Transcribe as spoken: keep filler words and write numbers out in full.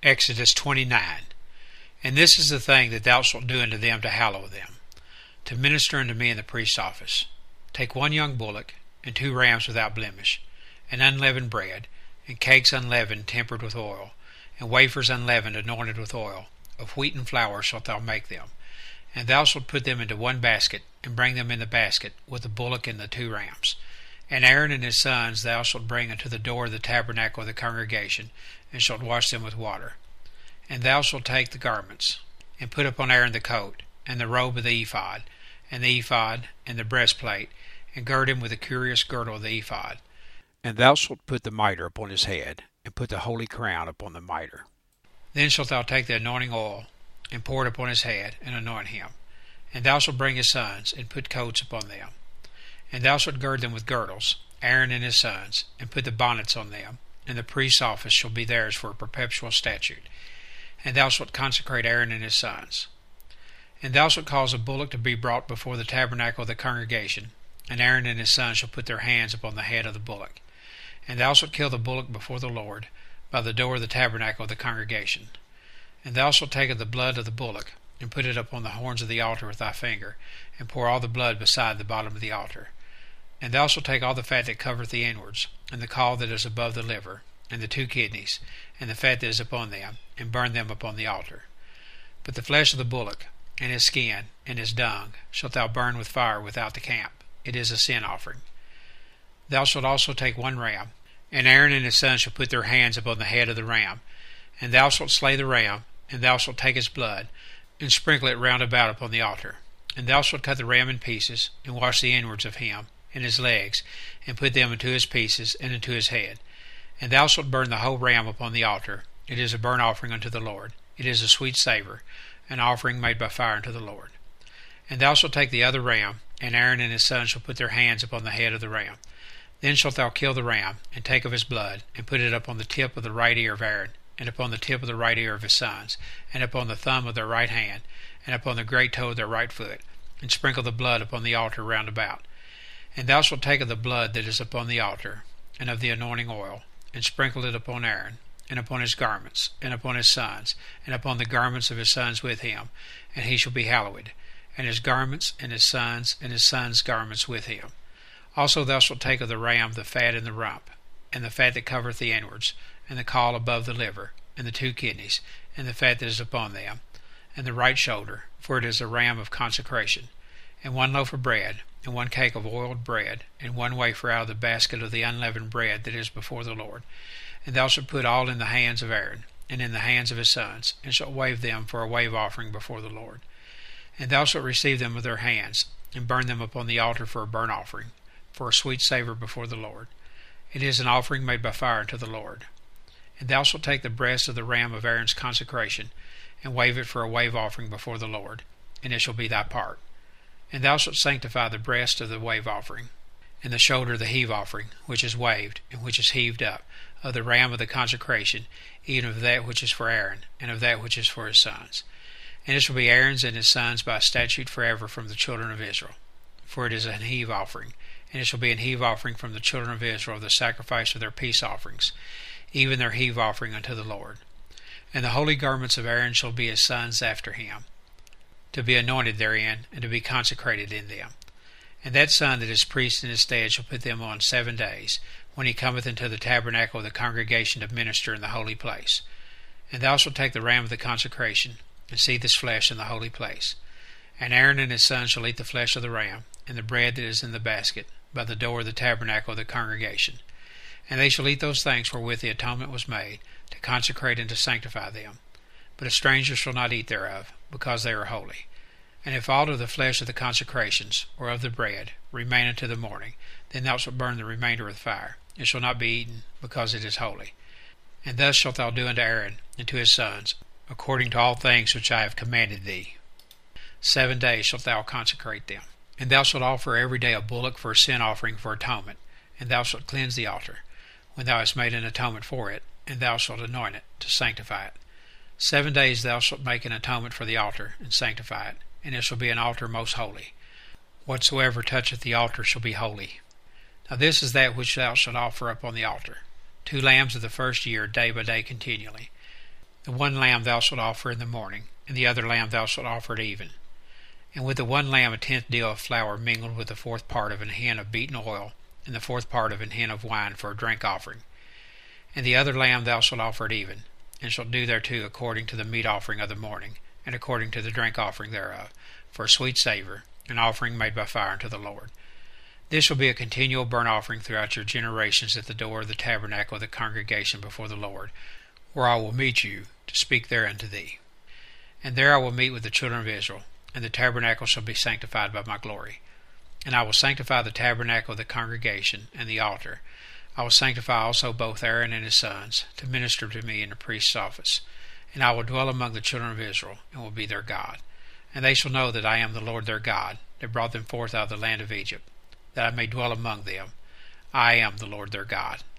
Exodus twenty-nine. And this is the thing that thou shalt do unto them to hallow them, to minister unto me in the priest's office. Take one young bullock, and two rams without blemish, and unleavened bread, and cakes unleavened tempered with oil, and wafers unleavened anointed with oil. Of wheat and flour shalt thou make them. And thou shalt put them into one basket, and bring them in the basket, with the bullock and the two rams. And Aaron and his sons thou shalt bring unto the door of the tabernacle of the congregation, and shalt wash them with water. And thou shalt take the garments, and put upon Aaron the coat, and the robe of the ephod, and the ephod, and the breastplate, and gird him with the curious girdle of the ephod. And thou shalt put the mitre upon his head, and put the holy crown upon the mitre. Then shalt thou take the anointing oil, and pour it upon his head, and anoint him. And thou shalt bring his sons, and put coats upon them. And thou shalt gird them with girdles, Aaron and his sons, and put the bonnets on them, and the priest's office shall be theirs for a perpetual statute. And thou shalt consecrate Aaron and his sons. And thou shalt cause a bullock to be brought before the tabernacle of the congregation, and Aaron and his sons shall put their hands upon the head of the bullock. And thou shalt kill the bullock before the Lord, by the door of the tabernacle of the congregation. And thou shalt take of the blood of the bullock, and put it upon the horns of the altar with thy finger, and pour all the blood beside the bottom of the altar. And thou shalt take all the fat that covereth the inwards, and the caul that is above the liver, and the two kidneys, and the fat that is upon them, and burn them upon the altar. But the flesh of the bullock, and his skin, and his dung, shalt thou burn with fire without the camp. It is a sin offering. Thou shalt also take one ram, and Aaron and his sons shall put their hands upon the head of the ram. And thou shalt slay the ram, and thou shalt take his blood, and sprinkle it round about upon the altar. And thou shalt cut the ram in pieces, and wash the inwards of him, and his legs, and put them into his pieces, and into his head. And thou shalt burn the whole ram upon the altar. It is a burnt offering unto the Lord. It is a sweet savour, an offering made by fire unto the Lord. And thou shalt take the other ram, and Aaron and his sons shall put their hands upon the head of the ram. Then shalt thou kill the ram, and take of his blood, and put it upon the tip of the right ear of Aaron, and upon the tip of the right ear of his sons, and upon the thumb of their right hand, and upon the great toe of their right foot, and sprinkle the blood upon the altar round about. And thou shalt take of the blood that is upon the altar, and of the anointing oil, and sprinkle it upon Aaron, and upon his garments, and upon his sons, and upon the garments of his sons with him, and he shall be hallowed, and his garments, and his sons, and his sons' garments with him. Also thou shalt take of the ram the fat in the rump, and the fat that covereth the inwards, and the caul above the liver, and the two kidneys, and the fat that is upon them, and the right shoulder, for it is a ram of consecration, and one loaf of bread, and one cake of oiled bread, and one wafer out of the basket of the unleavened bread that is before the Lord. And thou shalt put all in the hands of Aaron, and in the hands of his sons, and shalt wave them for a wave offering before the Lord. And thou shalt receive them with their hands, and burn them upon the altar for a burnt offering, for a sweet savour before the Lord. It is an offering made by fire unto the Lord. And thou shalt take the breast of the ram of Aaron's consecration, and wave it for a wave offering before the Lord, and it shall be thy part. And thou shalt sanctify the breast of the wave offering, and the shoulder of the heave offering, which is waved, and which is heaved up, of the ram of the consecration, even of that which is for Aaron, and of that which is for his sons. And it shall be Aaron's and his sons by statute forever from the children of Israel. For it is an heave offering, and it shall be an heave offering from the children of Israel, the sacrifice of their peace offerings, even their heave offering unto the Lord. And the holy garments of Aaron shall be his sons after him, to be anointed therein, and to be consecrated in them. And that son that is priest in his stead shall put them on seven days, when he cometh into the tabernacle of the congregation to minister in the holy place. And thou shalt take the ram of the consecration, and seethe his flesh in the holy place. And Aaron and his sons shall eat the flesh of the ram, and the bread that is in the basket, by the door of the tabernacle of the congregation. And they shall eat those things wherewith the atonement was made, to consecrate and to sanctify them. But a stranger shall not eat thereof, because they are holy. And if aught of the flesh of the consecrations, or of the bread, remain unto the morning, then thou shalt burn the remainder with fire. It shall not be eaten, because it is holy. And thus shalt thou do unto Aaron and to his sons, according to all things which I have commanded thee. Seven days shalt thou consecrate them. And thou shalt offer every day a bullock for a sin offering for atonement, and thou shalt cleanse the altar, when thou hast made an atonement for it, and thou shalt anoint it, to sanctify it. Seven days thou shalt make an atonement for the altar, and sanctify it, and it shall be an altar most holy. Whatsoever toucheth the altar shall be holy. Now this is that which thou shalt offer up on the altar, two lambs of the first year, day by day continually. The one lamb thou shalt offer in the morning, and the other lamb thou shalt offer at even. And with the one lamb a tenth deal of flour mingled with the fourth part of an hin of beaten oil, and the fourth part of an hin of wine for a drink offering. And the other lamb thou shalt offer at even, and shalt do thereto according to the meat offering of the morning, and according to the drink offering thereof, for a sweet savour, an offering made by fire unto the Lord. This shall be a continual burnt offering throughout your generations at the door of the tabernacle of the congregation before the Lord, where I will meet you to speak there unto thee. And there I will meet with the children of Israel, and the tabernacle shall be sanctified by my glory. And I will sanctify the tabernacle of the congregation and the altar. I will sanctify also both Aaron and his sons, to minister to me in the priest's office. And I will dwell among the children of Israel, and will be their God. And they shall know that I am the Lord their God, that brought them forth out of the land of Egypt, that I may dwell among them. I am the Lord their God.